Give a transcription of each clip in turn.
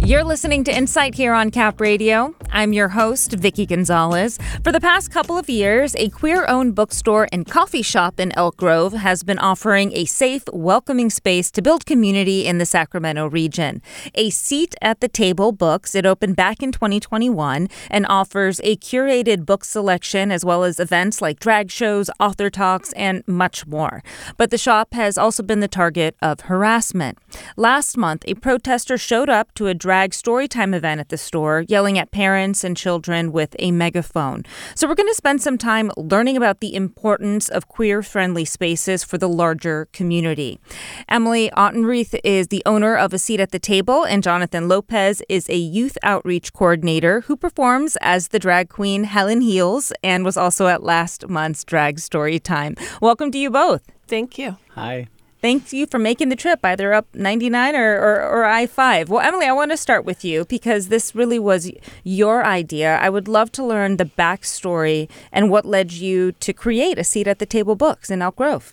You're listening to Insight here on Cap Radio. I'm your host, Vicki Gonzalez. For the past couple of years, a queer-owned bookstore and coffee shop in Elk Grove has been offering a safe, welcoming space to build community in the Sacramento region. A Seat at the Table Books, it opened back in 2021 and offers a curated book selection as well as events like drag shows, author talks, and much more. But the shop has also been the target of harassment. Last month, a protester showed up to a drag storytime event at the store, yelling at parents and children with a megaphone. So we're going to spend some time learning about the importance of queer-friendly spaces for the larger community. Emily Ottenreith is the owner of A Seat at the Table, and Jonathan Lopez is a youth outreach coordinator who performs as the drag queen Helen Heels and was also at last month's Drag Storytime. Welcome to you both. Thank you. Hi. Thank you for making the trip, either up 99 or I-5. Well, Emily, I want to start with you because this really was your idea. I would love to learn the backstory and what led you to create A Seat at the Table Books in Elk Grove.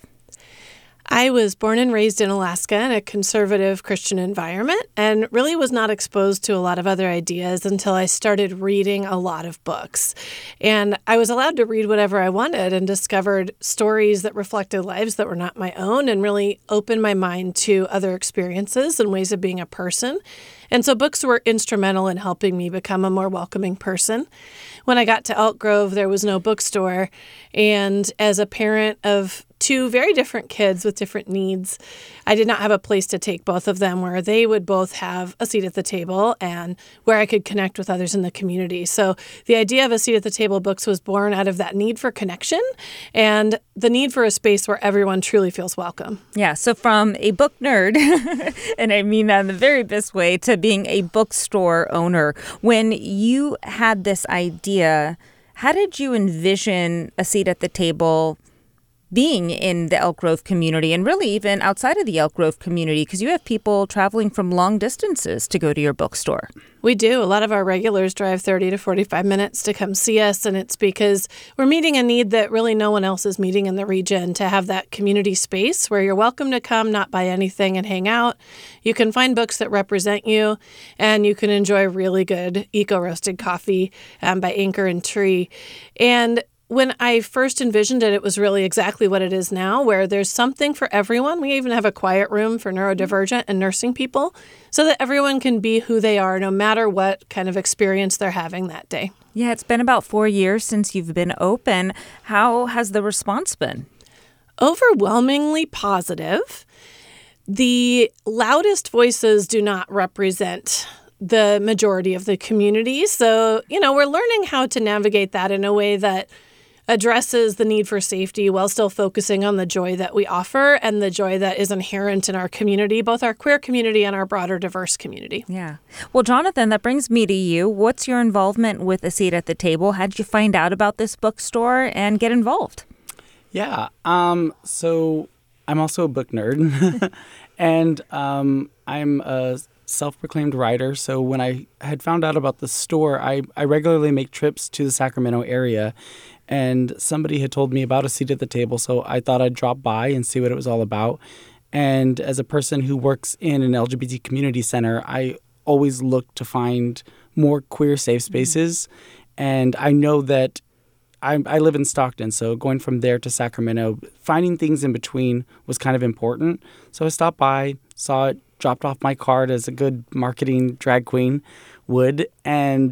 I was born and raised in Alaska in a conservative Christian environment and really was not exposed to a lot of other ideas until I started reading a lot of books. And I was allowed to read whatever I wanted and discovered stories that reflected lives that were not my own and really opened my mind to other experiences and ways of being a person. And so books were instrumental in helping me become a more welcoming person. When I got to Elk Grove, there was no bookstore. And as a parent of two very different kids with different needs, I did not have a place to take both of them where they would both have a seat at the table and where I could connect with others in the community. So the idea of A Seat at the Table Books was born out of that need for connection and the need for a space where everyone truly feels welcome. Yeah, so from a book nerd, and I mean that in the very best way, to being a bookstore owner, when you had this idea, how did you envision A Seat at the Table being in the Elk Grove community and really even outside of the Elk Grove community? Because you have people traveling from long distances to go to your bookstore. We do. A lot of our regulars drive 30 to 45 minutes to come see us, and it's because we're meeting a need that really no one else is meeting in the region, to have that community space where you're welcome to come, not buy anything, and hang out. You can find books that represent you, and you can enjoy really good eco-roasted coffee by Anchor and Tree. And when I first envisioned it, it was really exactly what it is now, where there's something for everyone. We even have a quiet room for neurodivergent and nursing people so that everyone can be who they are, no matter what kind of experience they're having that day. Yeah, it's been about 4 years since you've been open. How has the response been? Overwhelmingly positive. The loudest voices do not represent the majority of the community. So, we're learning how to navigate that in a way that addresses the need for safety while still focusing on the joy that we offer and the joy that is inherent in our community, both our queer community and our broader diverse community. Yeah. Well, Jonathan, that brings me to you. What's your involvement with A Seat at the Table? How did you find out about this bookstore and get involved? Yeah. So I'm also a book nerd and I'm a self-proclaimed writer. So when I had found out about the store, I regularly make trips to the Sacramento area, and somebody had told me about A Seat at the Table, so I thought I'd drop by and see what it was all about. And as a person who works in an LGBT community center, I always look to find more queer safe spaces. And I know that I live in Stockton, so going from there to Sacramento, finding things in between was kind of important. So I stopped by, saw it, dropped off my card as a good marketing drag queen would, and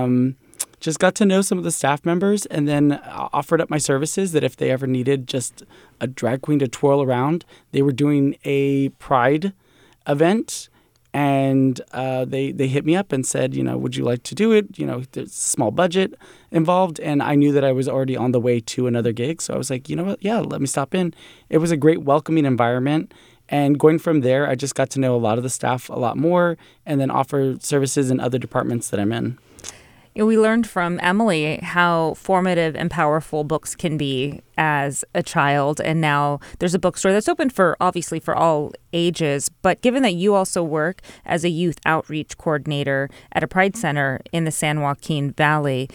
just got to know some of the staff members, and then offered up my services that if they ever needed just a drag queen to twirl around. They were doing a Pride event, and they hit me up and said, would you like to do it? There's a small budget involved, and I knew that I was already on the way to another gig, so I was like, you know what? Yeah, let me stop in. It was a great welcoming environment. And going from there, I just got to know a lot of the staff a lot more and then offer services in other departments that I'm in. We learned from Emily how formative and powerful books can be as a child. And now there's a bookstore that's open obviously for all ages. But given that you also work as a youth outreach coordinator at a Pride Center in the San Joaquin Valley,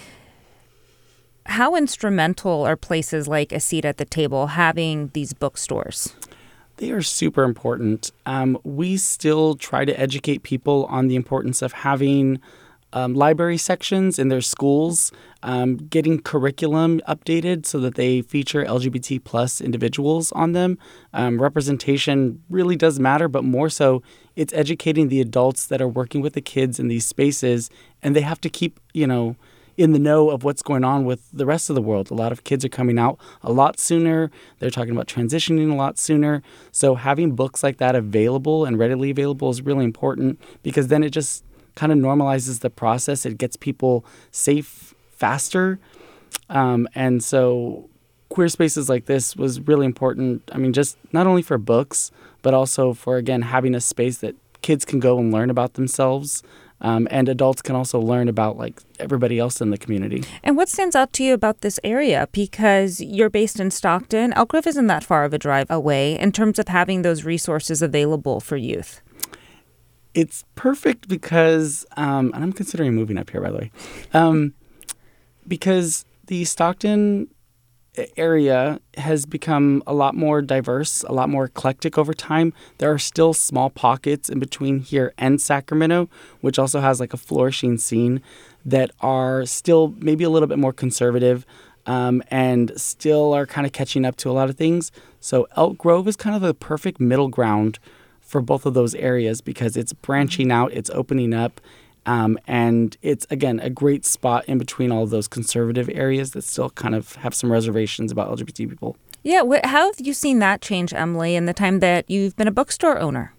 how instrumental are places like A Seat at the Table having these bookstores? They are super important. We still try to educate people on the importance of having library sections in their schools, getting curriculum updated so that they feature LGBT plus individuals on them. Representation really does matter, but more so, it's educating the adults that are working with the kids in these spaces, and they have to keep, in the know of what's going on with the rest of the world. A lot of kids are coming out a lot sooner. They're talking about transitioning a lot sooner. So having books like that available and readily available is really important, because then it just kind of normalizes the process. It gets people safe faster. And so queer spaces like this was really important. I mean, just not only for books, but also for, again, having a space that kids can go and learn about themselves. And adults can also learn about everybody else in the community. And what stands out to you about this area? Because you're based in Stockton. Elk Grove isn't that far of a drive away in terms of having those resources available for youth. It's perfect because, and I'm considering moving up here, by the way, because the Stockton area has become a lot more diverse, a lot more eclectic over time. There are still small pockets in between here and Sacramento, which also has a flourishing scene, that are still maybe a little bit more conservative and still are kind of catching up to a lot of things. So Elk Grove is kind of the perfect middle ground for both of those areas, because it's branching out, it's opening up, and it's, again, a great spot in between all of those conservative areas that still kind of have some reservations about LGBT people. Yeah, how have you seen that change, Emily, in the time that you've been a bookstore owner?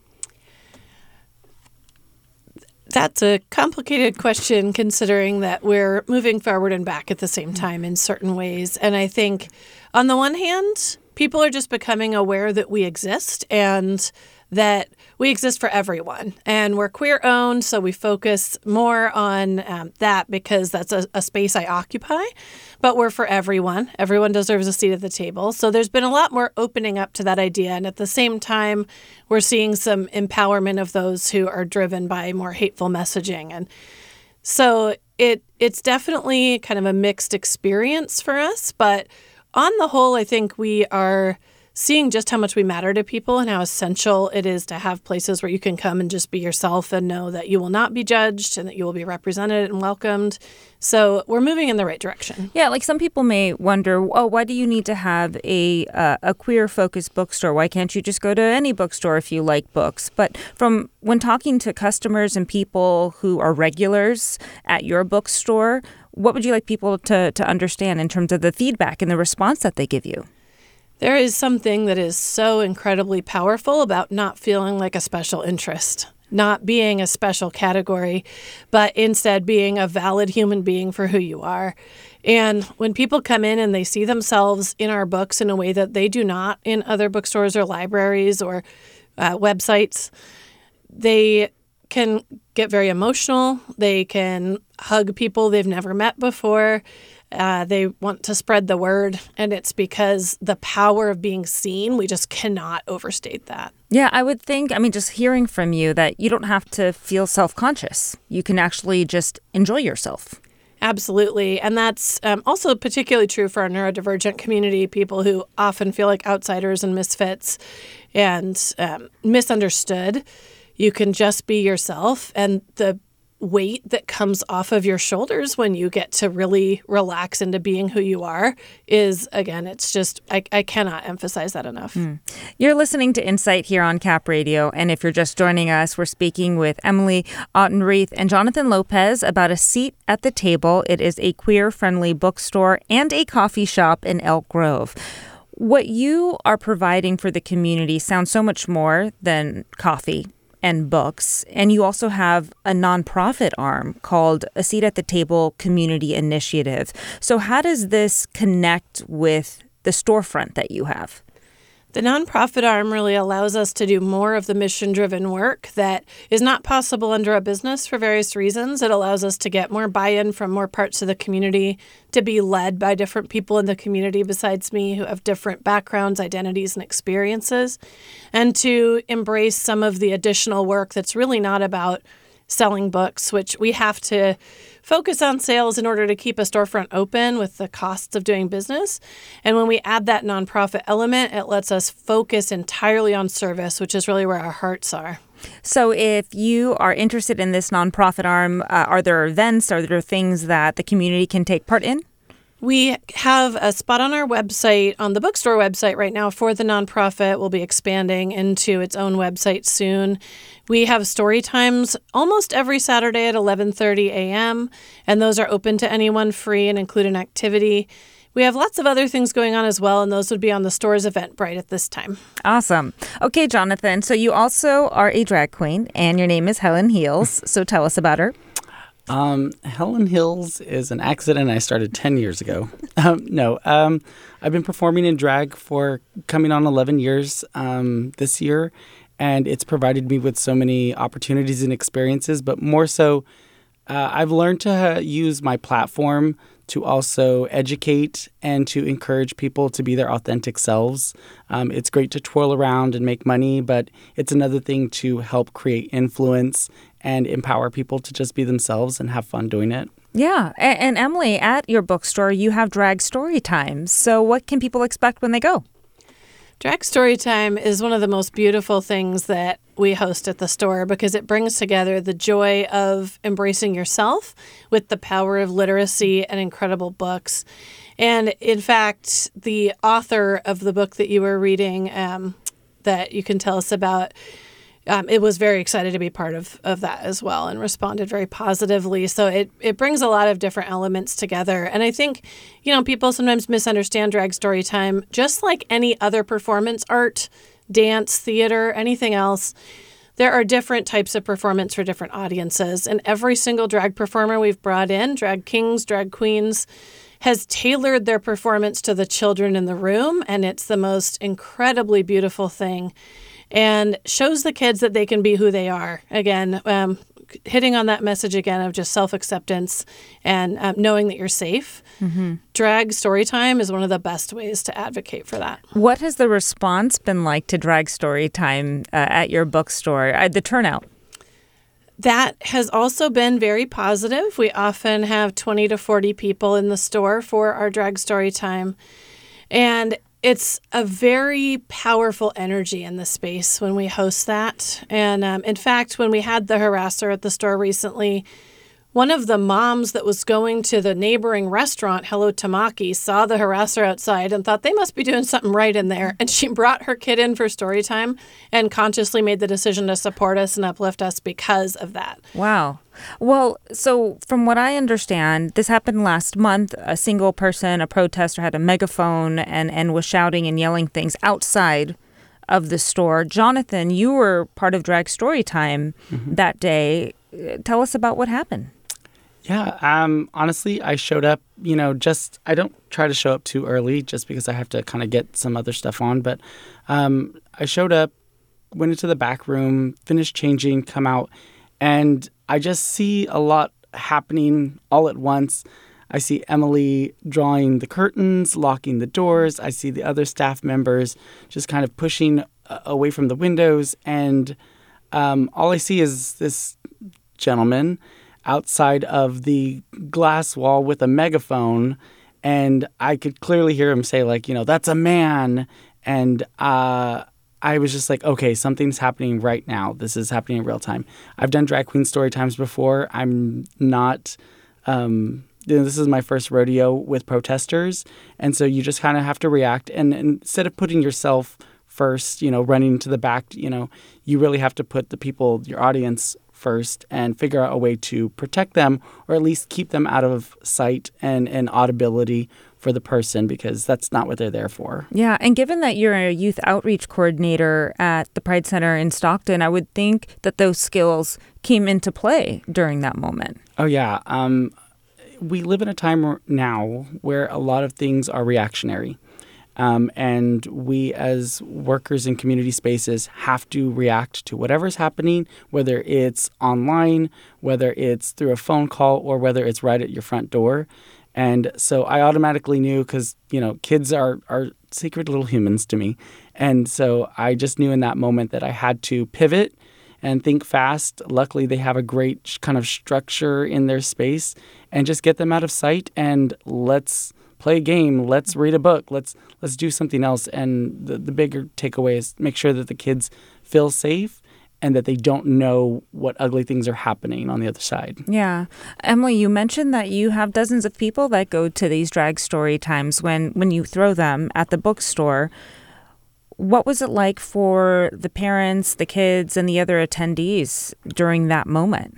That's a complicated question, considering that we're moving forward and back at the same time in certain ways. And I think, on the one hand, people are just becoming aware that we exist and that we exist for everyone. And we're queer-owned, so we focus more on that because that's a space I occupy. But we're for everyone. Everyone deserves a seat at the table. So there's been a lot more opening up to that idea. And at the same time, we're seeing some empowerment of those who are driven by more hateful messaging. And so it's definitely kind of a mixed experience for us. But on the whole, I think we are seeing just how much we matter to people and how essential it is to have places where you can come and just be yourself and know that you will not be judged and that you will be represented and welcomed. So we're moving in the right direction. Yeah, some people may wonder, why do you need to have a queer-focused bookstore? Why can't you just go to any bookstore if you like books? But from when talking to customers and people who are regulars at your bookstore, what would you like people to understand in terms of the feedback and the response that they give you? There is something that is so incredibly powerful about not feeling like a special interest, not being a special category, but instead being a valid human being for who you are. And when people come in and they see themselves in our books in a way that they do not in other bookstores or libraries or websites, they can get very emotional. They can hug people they've never met before. They want to spread the word, and it's because the power of being seen, we just cannot overstate that. Yeah, I would think, just hearing from you, that you don't have to feel self-conscious. You can actually just enjoy yourself. Absolutely. And that's also particularly true for our neurodivergent community, people who often feel like outsiders and misfits and misunderstood. You can just be yourself, and the weight that comes off of your shoulders when you get to really relax into being who you are is, again, it's just, I cannot emphasize that enough. You're listening to Insight here on Cap Radio, and if you're just joining us, we're speaking with Emily Autenrieth and Jonathan Lopez about A Seat at the Table. It is a queer-friendly bookstore and a coffee shop in Elk Grove. What you are providing for the community sounds so much more than coffee and books. And you also have a nonprofit arm called A Seat at the Table Community Initiative. So how does this connect with the storefront that you have? The nonprofit arm really allows us to do more of the mission-driven work that is not possible under a business for various reasons. It allows us to get more buy-in from more parts of the community, to be led by different people in the community besides me who have different backgrounds, identities, and experiences, and to embrace some of the additional work that's really not about selling books, which we have to focus on sales in order to keep a storefront open with the costs of doing business. And when we add that nonprofit element, it lets us focus entirely on service, which is really where our hearts are. So if you are interested in this nonprofit arm, are there events, are there things that the community can take part in? We have a spot on our website, on the bookstore website right now for the nonprofit. We'll be expanding into its own website soon. We have story times almost every Saturday at 11:30 a.m., and those are open to anyone, free, and include an activity. We have lots of other things going on as well, and those would be on the store's Eventbrite at this time. Awesome. Okay, Jonathan, so you also are a drag queen, and your name is Helen Heels, so tell us about her. Helen Heels is an accident I started 10 years ago. I've been performing in drag for coming on 11 years this year, and it's provided me with so many opportunities and experiences, but more so, I've learned to use my platform to also educate and to encourage people to be their authentic selves. It's great to twirl around and make money, but it's another thing to help create influence and empower people to just be themselves and have fun doing it. Yeah. And Emily, at your bookstore, you have drag story times. So what can people expect when they go? Drag Storytime is one of the most beautiful things that we host at the store because it brings together the joy of embracing yourself with the power of literacy and incredible books. And in fact, the author of the book that you were reading that you can tell us about, it was very excited to be part of that as well and responded very positively. So it brings a lot of different elements together. And I think, people sometimes misunderstand Drag Storytime. Just like any other performance art, dance, theater, anything else, there are different types of performance for different audiences. And every single drag performer we've brought in, drag kings, drag queens, has tailored their performance to the children in the room. And it's the most incredibly beautiful thing. And shows the kids that they can be who they are. Again, hitting on that message again of just self-acceptance and knowing that you're safe. Mm-hmm. Drag Storytime is one of the best ways to advocate for that. What has the response been like to Drag Storytime at your bookstore, the turnout? That has also been very positive. We often have 20 to 40 people in the store for our Drag Storytime. And it's a very powerful energy in the space when we host that. And in fact, when we had the harasser at the store recently, one of the moms that was going to the neighboring restaurant, Hello Tamaki, saw the harasser outside and thought they must be doing something right in there. And she brought her kid in for story time and consciously made the decision to support us and uplift us because of that. Wow. Well, so from what I understand, this happened last month. A single person, a protester, had a megaphone and was shouting and yelling things outside of the store. Jonathan, you were part of Drag Storytime that day. Tell us about what happened. Yeah, honestly, I showed up, I don't try to show up too early just because I have to kind of get some other stuff on. But I showed up, went into the back room, finished changing, come out, and I just see a lot happening all at once. I see Emily drawing the curtains, locking the doors. I see the other staff members just kind of pushing away from the windows. And all I see is this gentleman outside of the glass wall with a megaphone, and I could clearly hear him say, that's a man. And I was just like, okay, something's happening right now. This is happening in real time. I've done drag queen story times before. I'm not, this is my first rodeo with protesters. And so you just kind of have to react. And instead of putting yourself first, running to the back, you really have to put the people, your audience first and figure out a way to protect them or at least keep them out of sight and audibility for the person because that's not what they're there for. Yeah, and given that you're a youth outreach coordinator at the Pride Center in Stockton, I would think that those skills came into play during that moment. Oh, yeah. We live in a time now where a lot of things are reactionary. And we as workers in community spaces have to react to whatever's happening, whether it's online, whether it's through a phone call, or whether it's right at your front door. And so I automatically knew because, kids are sacred little humans to me. And so I just knew in that moment that I had to pivot and think fast. Luckily, they have a great kind of structure in their space, and just get them out of sight and let's play a game. Let's read a book. Let's do something else. And the bigger takeaway is make sure that the kids feel safe and that they don't know what ugly things are happening on the other side. Yeah. Emily, you mentioned that you have dozens of people that go to these drag story times when you throw them at the bookstore. What was it like for the parents, the kids, and the other attendees during that moment?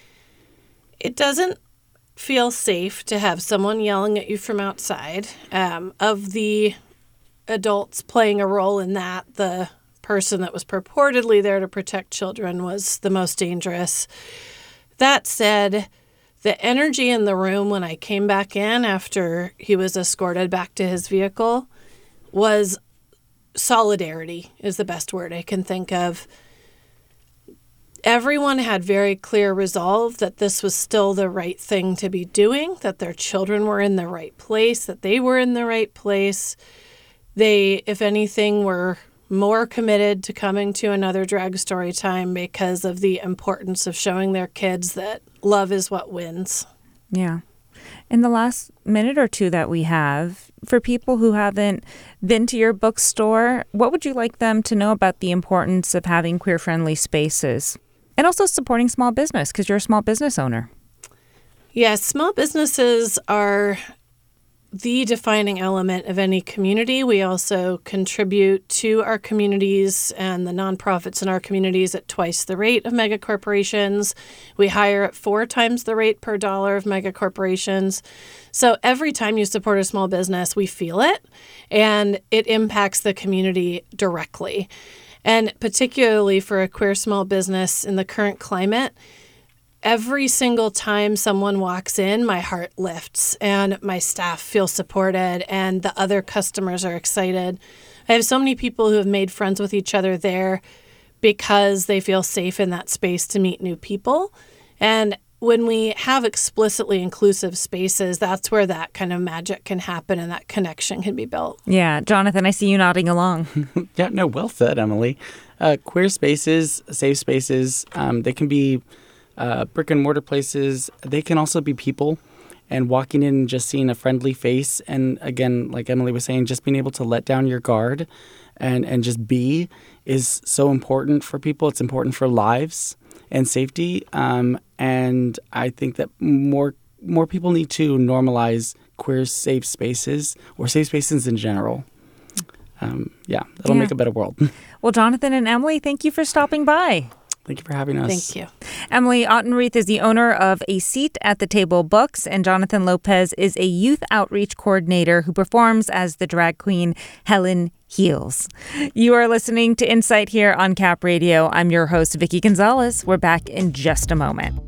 It doesn't feel safe to have someone yelling at you from outside. Of the adults playing a role in that, the person that was purportedly there to protect children was the most dangerous. That said, the energy in the room when I came back in after he was escorted back to his vehicle was solidarity, is the best word I can think of. Everyone had very clear resolve that this was still the right thing to be doing, that their children were in the right place, that they were in the right place. They, if anything, were more committed to coming to another drag story time because of the importance of showing their kids that love is what wins. Yeah. In the last minute or two that we have, for people who haven't been to your bookstore, what would you like them to know about the importance of having queer-friendly spaces and also supporting small business, because you're a small business owner? Yes, small businesses are the defining element of any community. We also contribute to our communities and the nonprofits in our communities at twice the rate of mega corporations. We hire at 4 times the rate per dollar of mega corporations. So every time you support a small business, we feel it, and it impacts the community directly. And particularly for a queer small business in the current climate, every single time someone walks in, my heart lifts and my staff feel supported and the other customers are excited. I have so many people who have made friends with each other there because they feel safe in that space to meet new people. And when we have explicitly inclusive spaces, that's where that kind of magic can happen and that connection can be built. Yeah. Jonathan, I see you nodding along. Yeah, no, well said, Emily. Queer spaces, safe spaces, they can be brick and mortar places. They can also be people, and walking in and just seeing a friendly face. And again, like Emily was saying, just being able to let down your guard and just be is so important for people. It's important for lives and safety. And I think that more people need to normalize queer safe spaces or safe spaces in general. That'll make a better world. Well, Jonathan and Emily, thank you for stopping by. Thank you for having us. Thank you. Emily Autenrieth is the owner of A Seat at the Table Books, and Jonathan Lopez is a youth outreach coordinator who performs as the drag queen Helen Heels. You are listening to Insight here on Cap Radio. I'm your host, Vicki Gonzalez. We're back in just a moment.